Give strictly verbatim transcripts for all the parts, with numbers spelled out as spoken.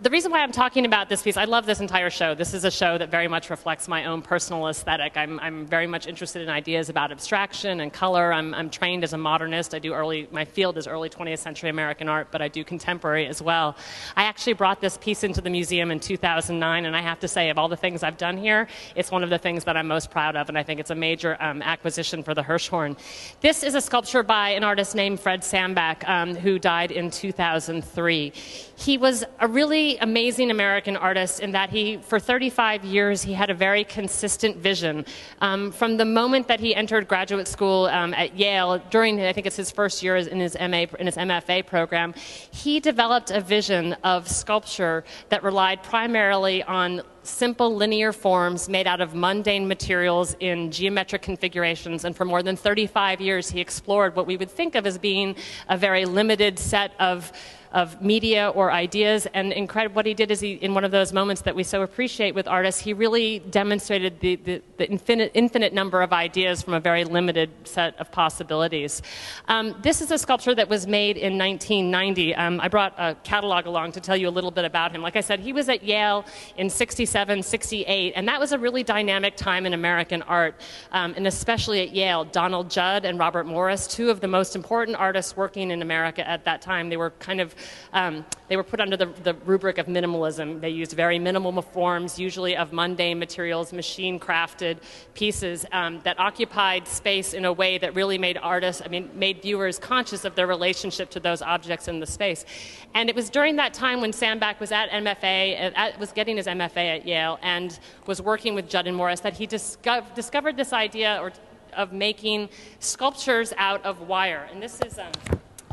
the reason why I'm talking about this piece, I love this entire show. This is a show that very much reflects my own personal aesthetic. I'm, I'm very much interested in ideas about abstraction and color. I'm, I'm trained as a modernist. I do early, my field is early twentieth century American art, but I do contemporary as well. I actually brought this piece into the museum in two thousand nine, and I have to say, of all the things I've done here, it's one of the things that I'm most proud of, and I think it's a major um, acquisition for the Hirshhorn. This is a sculpture by an artist named Fred Sandback, um, who died in two thousand three. He was a really amazing American artist in that he, for thirty-five years, he had a very consistent vision. Um, from the moment that he entered graduate school um, at Yale, during, I think it's his first year in his M A, in his M F A program, he developed a vision of sculpture that relied primarily on simple linear forms made out of mundane materials in geometric configurations, and for more than thirty-five years he explored what we would think of as being a very limited set of of media or ideas, and incredible, what he did is he, in one of those moments that we so appreciate with artists, he really demonstrated the, the, the infinite, infinite number of ideas from a very limited set of possibilities. Um, this is a sculpture that was made in nineteen ninety. Um, I brought a catalog along to tell you a little bit about him. Like I said, he was at Yale in sixty-seven, sixty-eight, and that was a really dynamic time in American art, um, and especially at Yale. Donald Judd and Robert Morris, two of the most important artists working in America at that time, they were kind of Um, they were put under the, the rubric of minimalism. They used very minimal forms, usually of mundane materials, machine-crafted pieces um, that occupied space in a way that really made artists, I mean, made viewers conscious of their relationship to those objects in the space. And it was during that time when Sandback was at M F A, at, was getting his M F A at Yale, and was working with Judd and Morris, that he disco discovered this idea or, of making sculptures out of wire. And this is Um,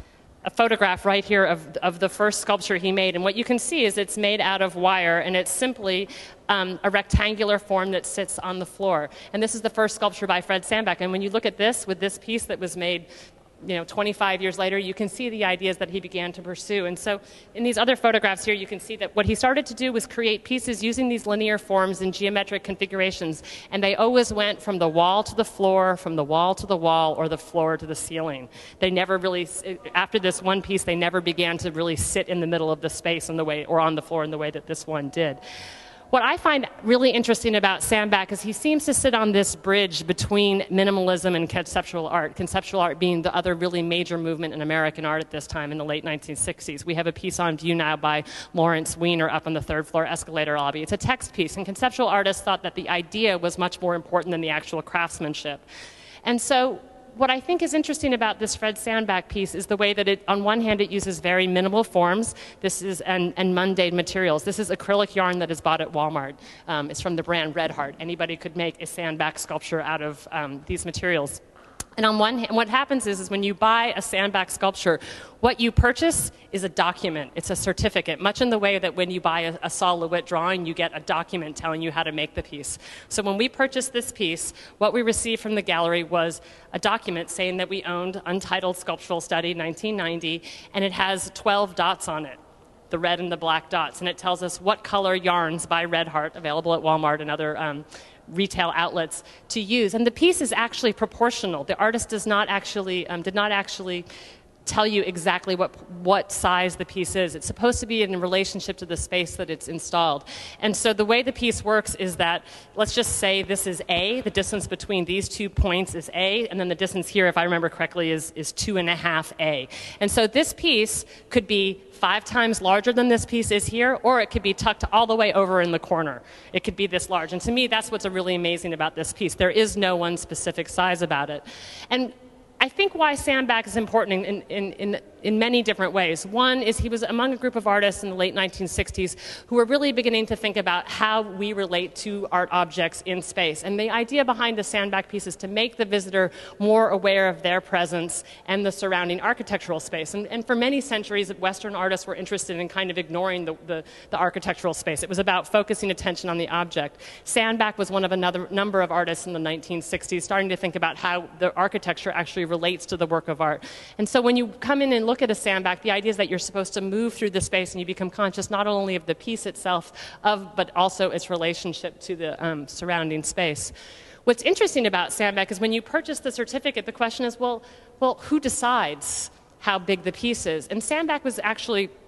a photograph right here of, of the first sculpture he made. And what you can see is it's made out of wire, and it's simply um, a rectangular form that sits on the floor. And this is the first sculpture by Fred Sandback. And when you look at this, with this piece that was made you know, twenty-five years later, you can see the ideas that he began to pursue. And so in these other photographs here, you can see that what he started to do was create pieces using these linear forms and geometric configurations. And they always went from the wall to the floor, from the wall to the wall, or the floor to the ceiling. They never really, after this one piece, they never began to really sit in the middle of the space in the way, or on the floor in the way that this one did. What I find really interesting about Sandback is he seems to sit on this bridge between minimalism and conceptual art, conceptual art being the other really major movement in American art at this time in the late nineteen sixties. We have a piece on view now by Lawrence Weiner up on the third floor escalator lobby. It's a text piece, and conceptual artists thought that the idea was much more important than the actual craftsmanship. And so what I think is interesting about this Fred Sandback piece is the way that it, on one hand, it uses very minimal forms. This is and, and mundane materials. This is acrylic yarn that is bought at Walmart. Um, it's from the brand Red Heart. Anybody could make a Sandback sculpture out of um, these materials. And on one hand, what happens is, is when you buy a Sandback sculpture, what you purchase is a document. It's a certificate, much in the way that when you buy a, a Sol LeWitt drawing, you get a document telling you how to make the piece. So when we purchased this piece, what we received from the gallery was a document saying that we owned Untitled Sculptural Study, nineteen ninety, and it has twelve dots on it, the red and the black dots, and it tells us what color yarns by Red Heart, available at Walmart and other um, retail outlets, to use. And the piece is actually proportional. The artist does not actually, um, did not actually tell you exactly what, what size the piece is. It's supposed to be in relationship to the space that it's installed. And so the way the piece works is that, let's just say this is A, the distance between these two points is A, and then the distance here, if I remember correctly, is, is two and a half A. And so this piece could be five times larger than this piece is here, or it could be tucked all the way over in the corner. It could be this large. And to me, that's what's really amazing about this piece. There is no one specific size about it. And I think why Sandback is important in, in, in, in many different ways. One is he was among a group of artists in the late nineteen sixties who were really beginning to think about how we relate to art objects in space. And the idea behind the Sandback piece is to make the visitor more aware of their presence and the surrounding architectural space. And, and for many centuries, Western artists were interested in kind of ignoring the, the, the architectural space. It was about focusing attention on the object. Sandback was one of another number of artists in the nineteen sixties starting to think about how the architecture actually relates to the work of art. And so when you come in and look at a Sandback, the idea is that you're supposed to move through the space and you become conscious not only of the piece itself, of, but also its relationship to the um, surrounding space. What's interesting about Sandback is when you purchase the certificate, the question is, well, well, who decides how big the piece is? And Sandback was actually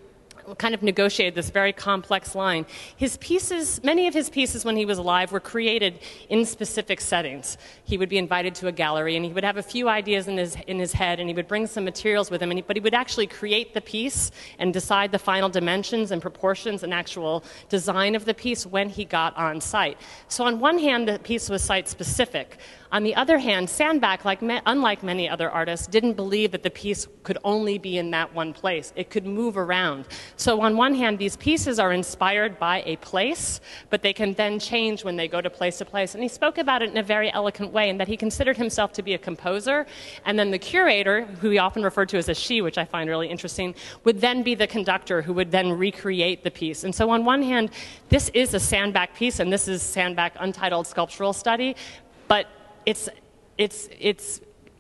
kind of negotiated this very complex line. His pieces, many of his pieces when he was alive were created in specific settings. He would be invited to a gallery and he would have a few ideas in his, in his head and he would bring some materials with him, and he, but he would actually create the piece and decide the final dimensions and proportions and actual design of the piece when he got on site. So on one hand, the piece was site-specific. On the other hand, Sandbach, like me, unlike many other artists, didn't believe that the piece could only be in that one place. It could move around. So on one hand, these pieces are inspired by a place, but they can then change when they go to place to place. And he spoke about it in a very eloquent way, in that he considered himself to be a composer, and then the curator, who he often referred to as a she, which I find really interesting, would then be the conductor who would then recreate the piece. And so on one hand, this is a Sandbach piece, and this is Sandbach Untitled Sculptural Study, but It's, it's, it's,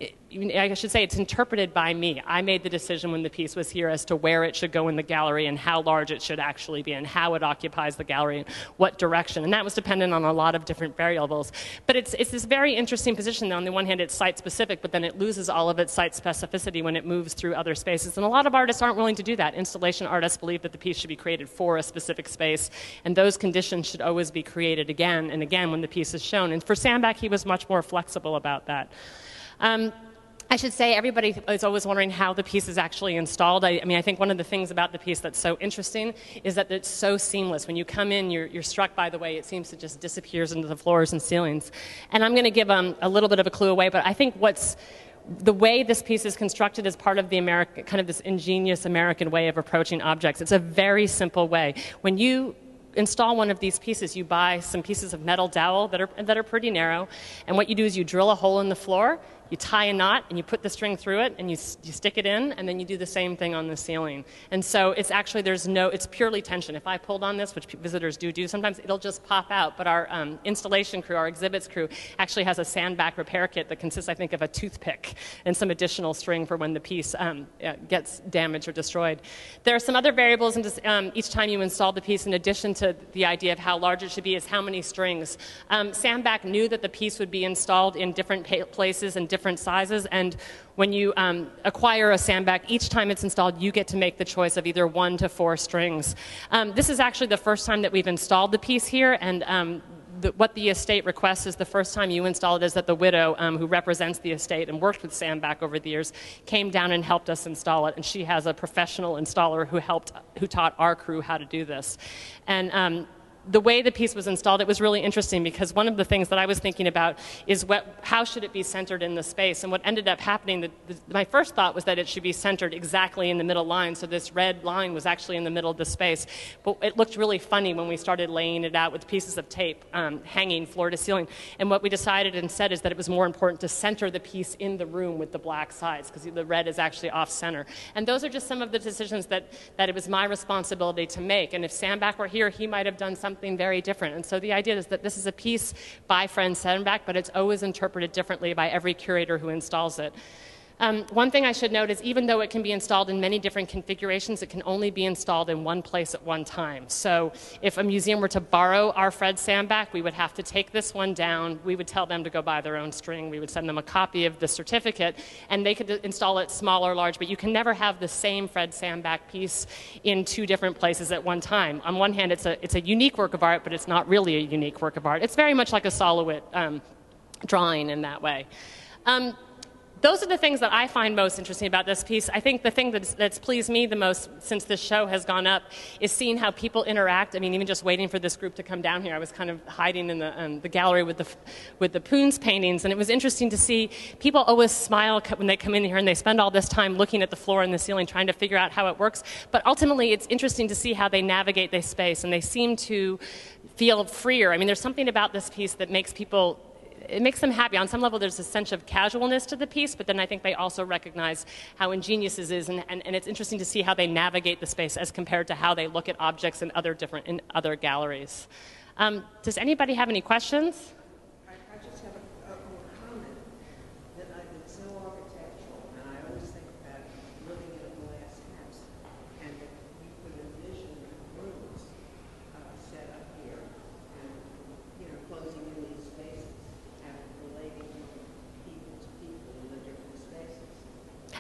I should say it's interpreted by me. I made the decision when the piece was here as to where it should go in the gallery and how large it should actually be and how it occupies the gallery and what direction. And that was dependent on a lot of different variables. But it's, it's this very interesting position. On the one hand, it's site-specific, but then it loses all of its site specificity when it moves through other spaces. And a lot of artists aren't willing to do that. Installation artists believe that the piece should be created for a specific space, and those conditions should always be created again and again when the piece is shown. And for Sandbach, he was much more flexible about that. Um, I should say everybody is always wondering how the piece is actually installed. I, I mean, I think one of the things about the piece that's so interesting is that it's so seamless. When you come in, you're, you're struck by the way it seems to just disappears into the floors and ceilings. And I'm going to give um, a little bit of a clue away, but I think what's the way this piece is constructed is part of the American, kind of this ingenious American way of approaching objects. It's a very simple way. When you install one of these pieces, you buy some pieces of metal dowel that are, that are pretty narrow, and what you do is you drill a hole in the floor, you tie a knot, and you put the string through it, and you, you stick it in, and then you do the same thing on the ceiling. And so it's actually, there's no, it's purely tension. If I pulled on this, which visitors do do, sometimes it'll just pop out, but our um, installation crew, our exhibits crew, actually has a Sandbach repair kit that consists, I think, of a toothpick and some additional string for when the piece um, gets damaged or destroyed. There are some other variables, and um, each time you install the piece, in addition to the idea of how large it should be, is how many strings. Um, Sandbach knew that the piece would be installed in different places and different different sizes, and when you um, acquire a Sandbach, each time it's installed, you get to make the choice of either one to four strings. Um, this is actually the first time that we've installed the piece here, and um, the, what the estate requests is the first time you install it is that the widow, um, who represents the estate and worked with Sandbach over the years, came down and helped us install it, and she has a professional installer who helped, who taught our crew how to do this. And um, the way the piece was installed, it was really interesting, because one of the things that I was thinking about is what, how should it be centered in the space? And what ended up happening, the, the, my first thought was that it should be centered exactly in the middle line, so this red line was actually in the middle of the space. But it looked really funny when we started laying it out with pieces of tape um, hanging floor to ceiling. And what we decided instead is that it was more important to center the piece in the room with the black sides, because the red is actually off-center. And those are just some of the decisions that, that it was my responsibility to make. And if Sandbach were here, he might have done something something very different. And so the idea is that this is a piece by Fred Sandbach, but it's always interpreted differently by every curator who installs it. Um, one thing I should note is even though it can be installed in many different configurations, it can only be installed in one place at one time. So if a museum were to borrow our Fred Sandbach, we would have to take this one down. We would tell them to go buy their own string. We would send them a copy of the certificate, and they could install it small or large, but you can never have the same Fred Sandbach piece in two different places at one time. On one hand, it's a, it's a unique work of art, but it's not really a unique work of art. It's very much like a Solowit um, drawing in that way. Um, Those are the things that I find most interesting about this piece. I think the thing that's, that's pleased me the most since this show has gone up is seeing how people interact. I mean, even just waiting for this group to come down here, I was kind of hiding in the, um, the gallery with the, with the Poons paintings, and it was interesting to see people always smile when they come in here, and they spend all this time looking at the floor and the ceiling trying to figure out how it works. But ultimately, it's interesting to see how they navigate this space, and they seem to feel freer. I mean, there's something about this piece that makes people it makes them happy. On some level, there's a sense of casualness to the piece, but then I think they also recognize how ingenious it is, and, and, and it's interesting to see how they navigate the space as compared to how they look at objects in other different in other galleries. Um, does anybody have any questions? I, I just have a, a, a comment that I, it's so architectural, and I always think about living in a glass house, and that you could envision rooms uh, set up here, and you know, closing in these spaces.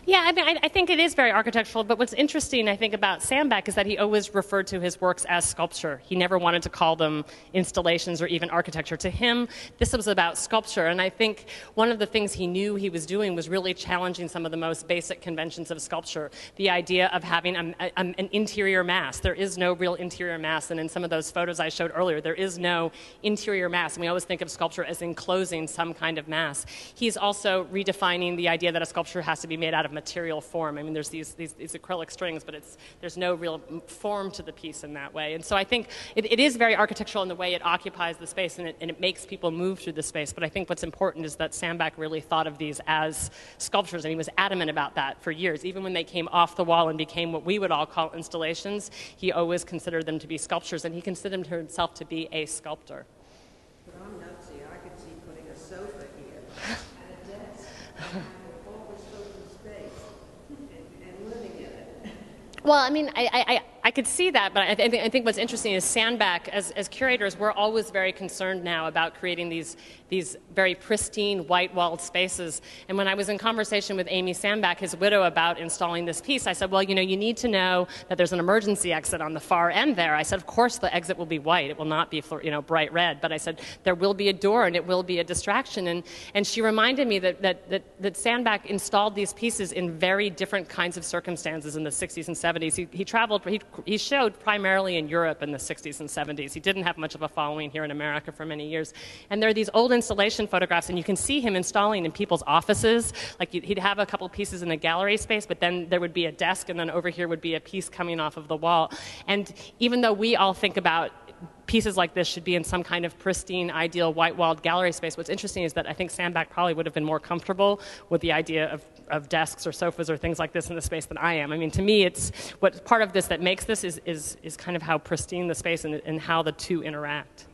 Yeah, I mean, I, I think it is very architectural, but what's interesting, I think, about Sandbach is that he always referred to his works as sculpture. He never wanted to call them installations or even architecture. To him, this was about sculpture, and I think one of the things he knew he was doing was really challenging some of the most basic conventions of sculpture, the idea of having a, a, an interior mass. There is no real interior mass, and in some of those photos I showed earlier, there is no interior mass, and we always think of sculpture as enclosing some kind of mass. He's also redefining the idea that a sculpture has to be made out of material form. I mean, there's these, these, these acrylic strings, but it's, there's no real form to the piece in that way. And so I think it, it is very architectural in the way it occupies the space and it, and it makes people move through the space. But I think what's important is that Sandbach really thought of these as sculptures, and he was adamant about that for years. Even when they came off the wall and became what we would all call installations, he always considered them to be sculptures, and he considered himself to be a sculptor. But I'm nutsy. I could see putting a sofa here and a desk. And all this open space and, and living in it. Well, I mean, I, I, I could see that, but I, th- I think what's interesting is Sandbach, as, as curators, we're always very concerned now about creating these, these very pristine, white-walled spaces. And when I was in conversation with Amy Sandbach, his widow, about installing this piece, I said, well, you know, you need to know that there's an emergency exit on the far end there. I said, of course, the exit will be white. It will not be, you know, bright red. But I said, there will be a door, and it will be a distraction. And, and she reminded me that, that, that, that Sandbach installed these pieces in very different kinds of circumstances in the sixties and seventies. He, he traveled, he He showed primarily in Europe in the sixties and seventies. He didn't have much of a following here in America for many years. And there are these old installation photographs, and you can see him installing in people's offices. Like he'd have a couple pieces in the gallery space, but then there would be a desk, and then over here would be a piece coming off of the wall. And even though we all think about pieces like this should be in some kind of pristine, ideal, white-walled gallery space, what's interesting is that I think Sandbach probably would have been more comfortable with the idea of, of desks or sofas or things like this in the space than I am. I mean, to me, it's what part of this that makes this is, is, is kind of how pristine the space and, and how the two interact.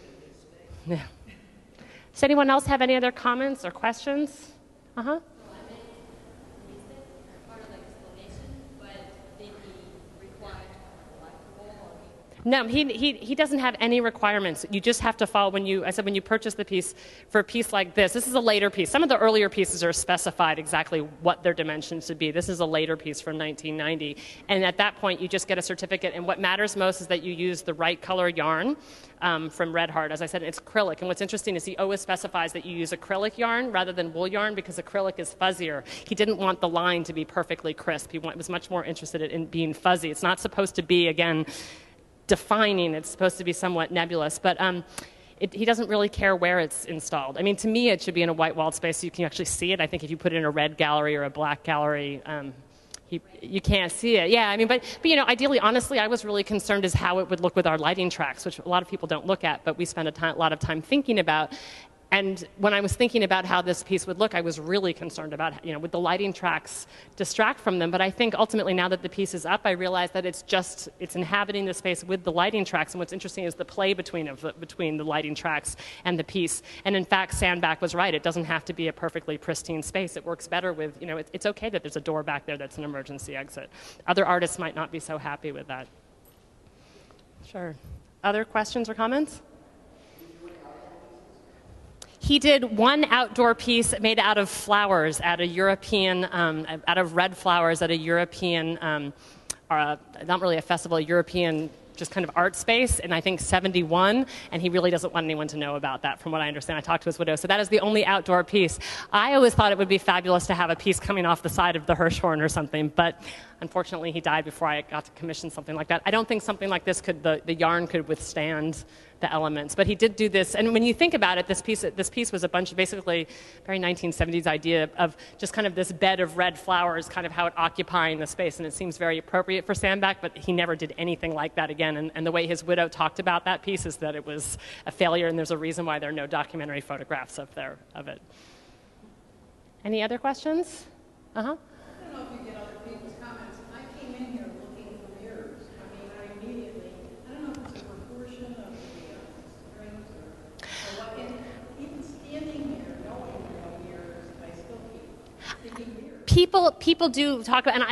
Yeah. Does anyone else have any other comments or questions? Uh-huh. No, he, he, he doesn't have any requirements. You just have to follow when you, I said when you purchase the piece, for a piece like this, this is a later piece. Some of the earlier pieces are specified exactly what their dimensions should be. This is a later piece from nineteen ninety. And at that point, you just get a certificate. And what matters most is that you use the right color yarn um, from Red Heart. As I said, it's acrylic. And what's interesting is he always specifies that you use acrylic yarn rather than wool yarn because acrylic is fuzzier. He didn't want the line to be perfectly crisp. He was much more interested in being fuzzy. It's not supposed to be, again, defining. It's supposed to be somewhat nebulous, but um, it, he doesn't really care where it's installed. I mean, to me, it should be in a white-walled space so you can actually see it. I think if you put it in a red gallery or a black gallery, um, he, you can't see it. Yeah, I mean, but, but, you know, ideally, honestly, I was really concerned as how it would look with our lighting tracks, which a lot of people don't look at, but we spend a time, lot of time thinking about. And when I was thinking about how this piece would look, I was really concerned about, you know, would the lighting tracks distract from them? But I think ultimately now that the piece is up, I realize that it's just, it's inhabiting the space with the lighting tracks. And what's interesting is the play between, of the, between the lighting tracks and the piece. And in fact, Sandbach was right. It doesn't have to be a perfectly pristine space. It works better with, you know, it, it's okay that there's a door back there that's an emergency exit. Other artists might not be so happy with that. Sure. Other questions or comments? He did one outdoor piece made out of flowers at a European, um, out of red flowers at a European, um, uh, not really a festival, a European just kind of art space in, I think, seventy-one, and he really doesn't want anyone to know about that, from what I understand. I talked to his widow, so that is the only outdoor piece. I always thought it would be fabulous to have a piece coming off the side of the Hirshhorn or something, but unfortunately he died before I got to commission something like that. I don't think something like this could, the, the yarn could withstand the elements, but he did do this. And when you think about it, this piece, this piece was a bunch of basically very nineteen seventies idea of just kind of this bed of red flowers, kind of how it occupying the space, and it seems very appropriate for Sandbach, but he never did anything like that again. And, and the way his widow talked about that piece is that it was a failure, and there's a reason why there are no documentary photographs of there of it. Any other questions? Uh-huh. I don't know if you get other people's comments. I came in here looking for mirrors. I mean, I immediately, I don't know if it's a proportion of the uh, strings or, or what. And even standing here, knowing there are mirrors, I still keep thinking mirrors. People, people do talk about, and I, I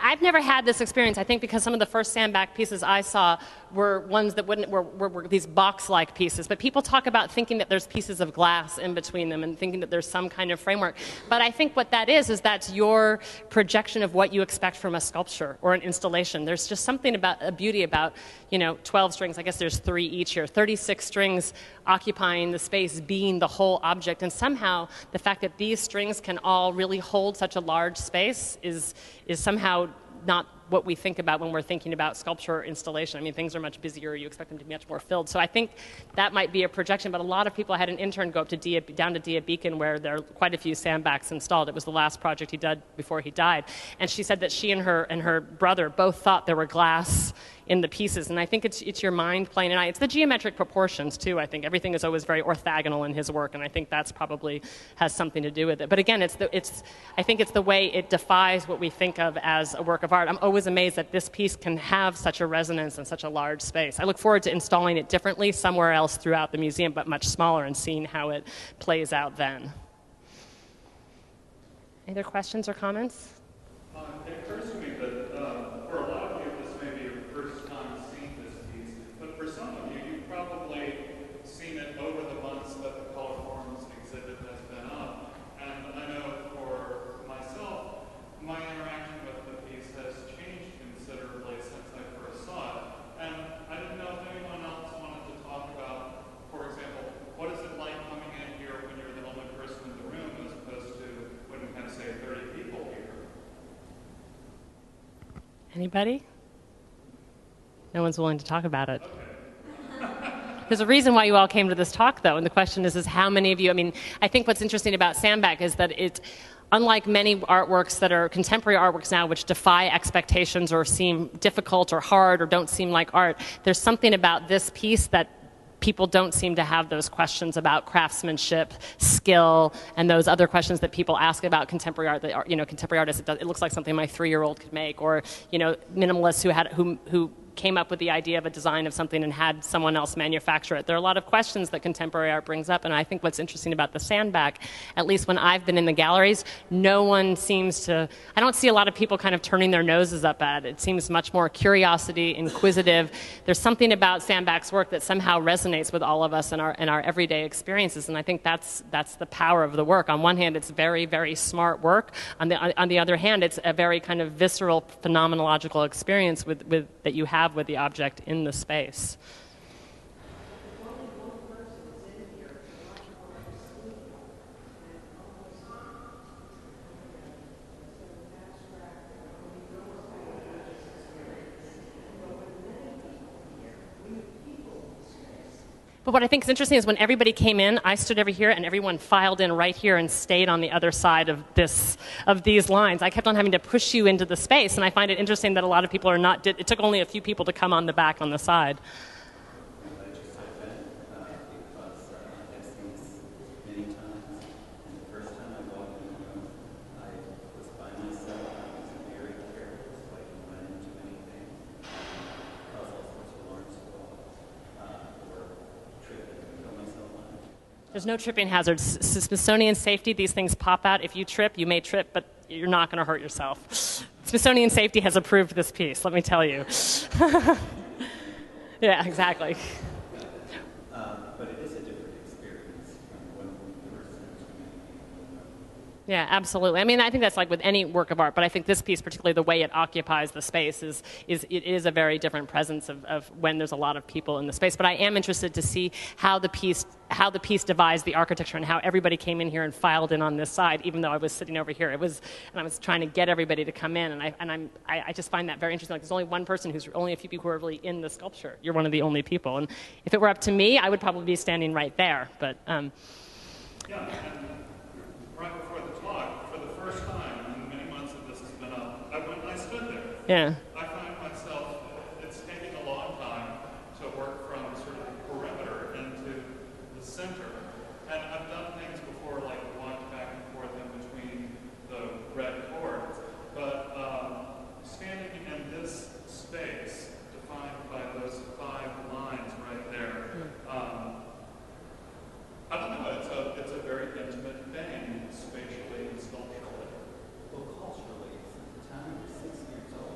I've never had this experience, I think, because some of the first sandbag pieces I saw were ones that wouldn't, were, were, were these box-like pieces. But people talk about thinking that there's pieces of glass in between them and thinking that there's some kind of framework. But I think what that is, is that's your projection of what you expect from a sculpture or an installation. There's just something about a beauty about, you know, twelve strings, I guess there's three each here, thirty-six strings occupying the space, being the whole object. And somehow the fact that these strings can all really hold such a large space is, is somehow not what we think about when we're thinking about sculpture or installation. I mean, things are much busier. You expect them to be much more filled. So I think that might be a projection. But a lot of people, I had an intern go up to Dia, down to Dia Beacon where there are quite a few sandbags installed. It was the last project he did before he died. And she said that she and her and her brother both thought there were glass in the pieces. And I think it's, it's your mind playing an eye. It's the geometric proportions, too, I think. Everything is always very orthogonal in his work, and I think that's probably has something to do with it. But again, it's the, it's, I think it's the way it defies what we think of as a work of art. I'm always amazed that this piece can have such a resonance in such a large space. I look forward to installing it differently somewhere else throughout the museum, but much smaller, and seeing how it plays out then. Any other questions or comments? Uh, it occurs to me that uh, for a lot of you, this may be your first time seeing this piece, but for some of you, you've probably seen it over the months that the Color Forms exhibit has been up. And I know for myself, my interaction with the piece has changed considerably since I first saw it. And I didn't know if anyone else wanted to talk about, for example, what is it like coming in here when you're the only person in the room as opposed to when we kind of say thirty people here? Anybody? No one's willing to talk about it. There's a reason why you all came to this talk, though, and the question is, is how many of you, I mean, I think what's interesting about sandbag is that it's, unlike many artworks that are contemporary artworks now, which defy expectations or seem difficult or hard or don't seem like art, there's something about this piece that people don't seem to have those questions about craftsmanship, skill, and those other questions that people ask about contemporary art. That, you know, contemporary artists, it, does, it looks like something my three-year-old could make, or you know, minimalists who had who who. came up with the idea of a design of something and had someone else manufacture it. There are a lot of questions that contemporary art brings up, and I think what's interesting about the sandbag, at least when I've been in the galleries, no one seems to, I don't see a lot of people kind of turning their noses up at it. It seems much more curiosity, inquisitive. There's something about sandbag's work that somehow resonates with all of us in our, in our everyday experiences, and I think that's, that's the power of the work. On one hand, it's very, very smart work. On the, on the other hand, it's a very kind of visceral, phenomenological experience with, with, that you have with the object in the space. But what I think is interesting is when everybody came in, I stood over here and everyone filed in right here and stayed on the other side of this, of these lines. I kept on having to push you into the space, and I find it interesting that a lot of people are not, it took only a few people to come on the back on the side. There's no tripping hazards. Smithsonian safety, these things pop out. If you trip, you may trip, but you're not going to hurt yourself. Smithsonian safety has approved this piece, let me tell you. Yeah, exactly. Uh, but it is a different experience when the person is Yeah, absolutely. I mean, I think that's like with any work of art, but I think this piece, particularly the way it occupies the space, is, is it is a very different presence of, of when there's a lot of people in the space. But I am interested to see how the piece how the piece divides the architecture and how everybody came in here and filed in on this side, even though I was sitting over here. It was, and I was trying to get everybody to come in, and I and I'm I, I just find that very interesting. Like, there's only one person who's only a few people who are really in the sculpture. You're one of the only people, and if it were up to me, I would probably be standing right there. But um, yeah. Right before the talk, for the first time in the many months that this has been up, I went and I stood there. Yeah. I find myself, it's taking a long time to work from sort of the perimeter into the center. And I've done things before, like walk back and forth in between the red cords. But um, standing in this space, defined by those five lines right there, um, I don't know, it's a, it's a very intimate thing, spatially and sculpturally. Well, culturally, since the time you were six years old,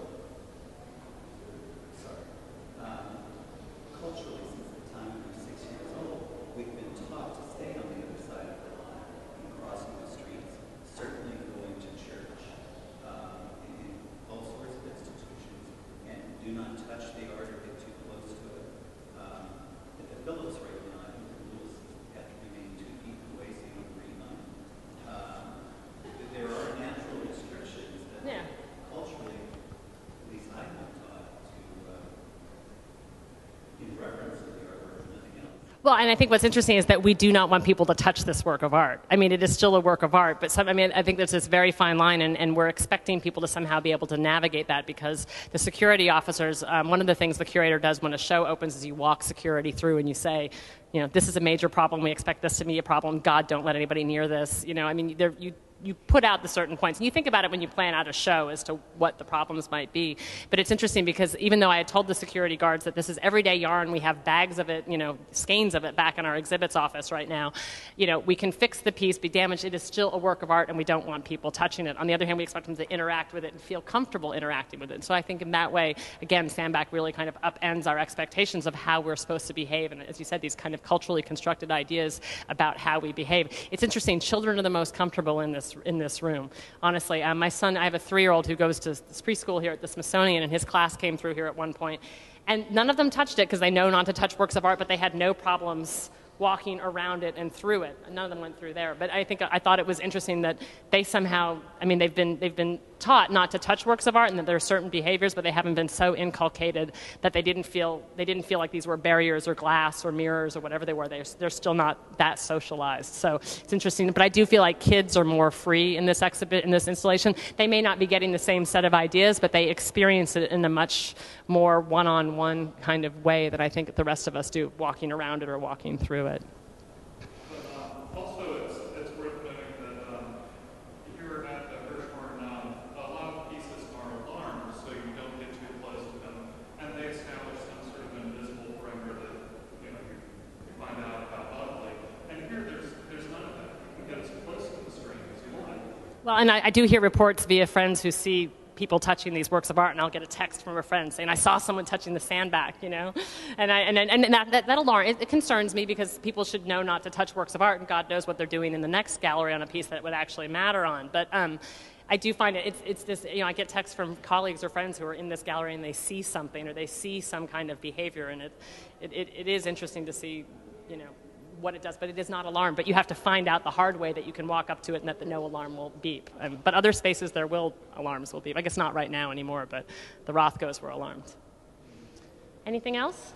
in reference to the artwork and nothing else. Well, and I think what's interesting is that we do not want people to touch this work of art. I mean, it is still a work of art, but some, I mean, I think there's this very fine line, and, and we're expecting people to somehow be able to navigate that because the security officers, um, one of the things the curator does when a show opens is you walk security through and you say, you know, this is a major problem. We expect this to be a problem. God, don't let anybody near this. You know, I mean, there, you. you put out the certain points. And you think about it when you plan out a show as to what the problems might be. But it's interesting because even though I had told the security guards that this is everyday yarn, we have bags of it, you know, skeins of it back in our exhibits office right now, you know, we can fix the piece, be damaged. It is still a work of art, and we don't want people touching it. On the other hand, we expect them to interact with it and feel comfortable interacting with it. So I think in that way, again, Sandbach really kind of upends our expectations of how we're supposed to behave. And as you said, these kind of culturally constructed ideas about how we behave. It's interesting. Children are the most comfortable in this in this room. Honestly, um, my son, I have a three-year-old who goes to this preschool here at the Smithsonian, and his class came through here at one point, and none of them touched it because they know not to touch works of art, but they had no problems walking around it and through it. None of them went through there. But I think I thought it was interesting that they somehow, I mean, they've been they've been taught not to touch works of art and that there are certain behaviors, but they haven't been so inculcated that they didn't feel they didn't feel like these were barriers or glass or mirrors or whatever they were. They're, they're still not that socialized. So it's interesting. But I do feel like kids are more free in this exhibit, in this installation. They may not be getting the same set of ideas, but they experience it in a much more one-on-one kind of way that I think the rest of us do, walking around it or walking through it. But um, also, it's, it's worth noting that um, here at the Hirshhorn, um, a lot of pieces are alarmed, so you don't get too close to them, and they establish some sort of invisible perimeter that you know you, you find out about audibly. And here, there's there's none of that. You can get as close to the screen as you want. Well, and I, I do hear reports via friends who see people touching these works of art, and I'll get a text from a friend saying, I saw someone touching the Sandbach, you know? And I and, and that, that, that alarm, it, it concerns me because people should know not to touch works of art, and God knows what they're doing in the next gallery on a piece that it would actually matter on. But um, I do find it, it's, it's this, you know, I get texts from colleagues or friends who are in this gallery and they see something or they see some kind of behavior, and it, it, it, it is interesting to see, you know, what it does, but it is not alarmed. But you have to find out the hard way that you can walk up to it and that the no alarm will beep. Um, but other spaces, there will alarms will beep. I guess not right now anymore, but the Rothkos were alarmed. Anything else?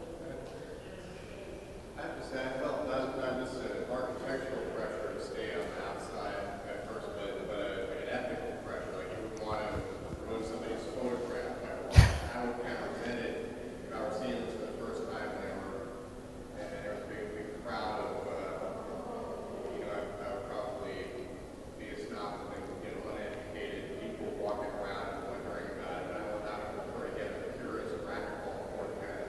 I have to say, I felt not, not just an architectural pressure to stay on the outside at first, but, but a, like an ethical pressure. Like you wouldn't want to ruin somebody's photograph. I would kind of resent it if I were seeing this for the first time whenever, and there was a big, big crowd of, uh, you know, I, I would probably be a snob and think, you know, uneducated people walking around and wondering about it. I would not prefer to get a curious rabbit hole more kind of.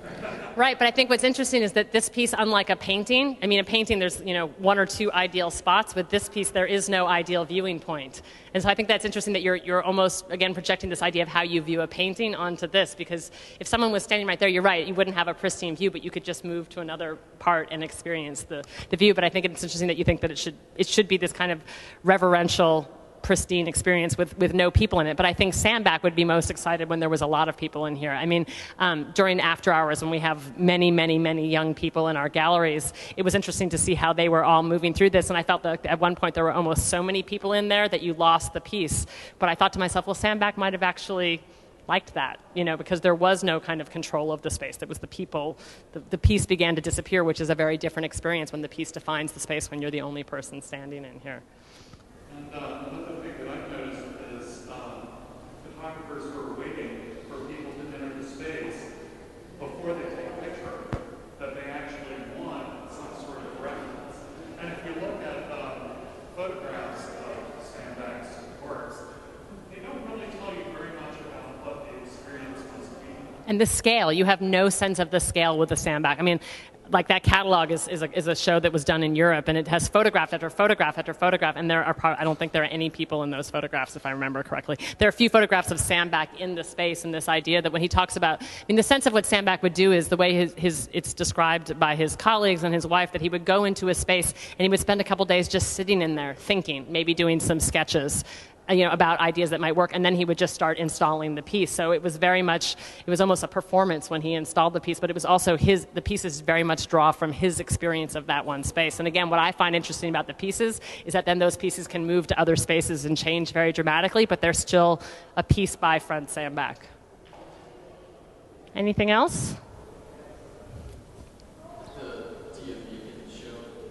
Right, but I think what's interesting is that this piece, unlike a painting, I mean, a painting, there's, you know, one or two ideal spots. With this piece, there is no ideal viewing point. And so I think that's interesting that you're, you're almost, again, projecting this idea of how you view a painting onto this, because if someone was standing right there, you're right, you wouldn't have a pristine view, but you could just move to another part and experience the, the view. But I think it's interesting that you think that it should, it should be this kind of reverential, pristine experience with, with no people in it. But I think Sandbach would be most excited when there was a lot of people in here. I mean, um, during after hours when we have many, many, many young people in our galleries, it was interesting to see how they were all moving through this. And I felt that at one point there were almost so many people in there that you lost the piece. But I thought to myself, well, Sandbach might have actually liked that, you know, because there was no kind of control of the space. That was the people, the, the piece began to disappear, which is a very different experience when the piece defines the space when you're the only person standing in here. And uh, another thing that I've noticed is um, photographers who are waiting for people to enter the space before they take a picture, that they actually want some sort of reference. And if you look at um, photographs of Sandbach's works, they don't really tell you very much about what the experience must be. And the scale, you have no sense of the scale with the Sandbach. I mean, like that catalog is, is, a, is a show that was done in Europe, and it has photograph after photograph after photograph, and there are pro- I don't think there are any people in those photographs, if I remember correctly. There are a few photographs of Sandbach in the space, and this idea that when he talks about, I mean, the sense of what Sandbach would do is the way his, his it's described by his colleagues and his wife, that he would go into a space and he would spend a couple days just sitting in there thinking, maybe doing some sketches, you know, about ideas that might work, and then he would just start installing the piece. So it was very much, it was almost a performance when he installed the piece, but it was also his, the pieces very much draw from his experience of that one space. And again, what I find interesting about the pieces is that then those pieces can move to other spaces and change very dramatically, but they're still a piece by Franz Sandbach. Anything else?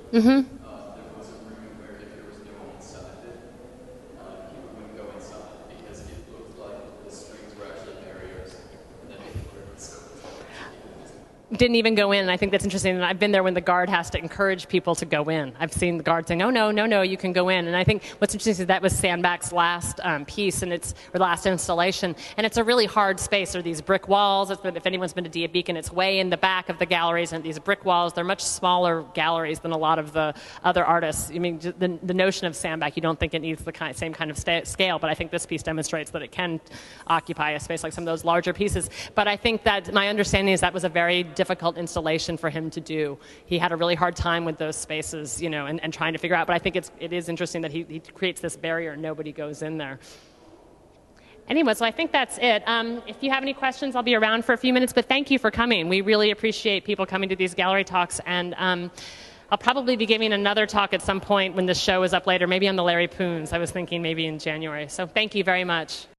Mm-hmm. Uh, there was a room where if there was no one inside it, uh, people wouldn't go inside because it looked like the strings were actually barriers, and then people were Didn't even go in. And I think that's interesting. And I've been there when the guard has to encourage people to go in. I've seen the guard saying, "Oh no, no, no, you can go in." And I think what's interesting is that was Sandback's last um, piece and it's or last installation. And it's a really hard space. There are these brick walls. It's, if anyone's been to Dia Beacon, it's way in the back of the galleries and these brick walls. They're much smaller galleries than a lot of the other artists. I mean, the, the notion of Sandback, you don't think it needs the kind, same kind of sta- scale, but I think this piece demonstrates that it can occupy a space like some of those larger pieces. But I think that my understanding is that was a very difficult installation for him to do. He had a really hard time with those spaces, you know, and, and trying to figure out. But I think it's it is interesting that he, he creates this barrier. Nobody goes in there. Anyway, so I think that's it. Um, if you have any questions, I'll be around for a few minutes. But thank you for coming. We really appreciate people coming to these gallery talks. And um, I'll probably be giving another talk at some point when this show is up later, maybe on the Larry Poons. I was thinking maybe in January. So thank you very much.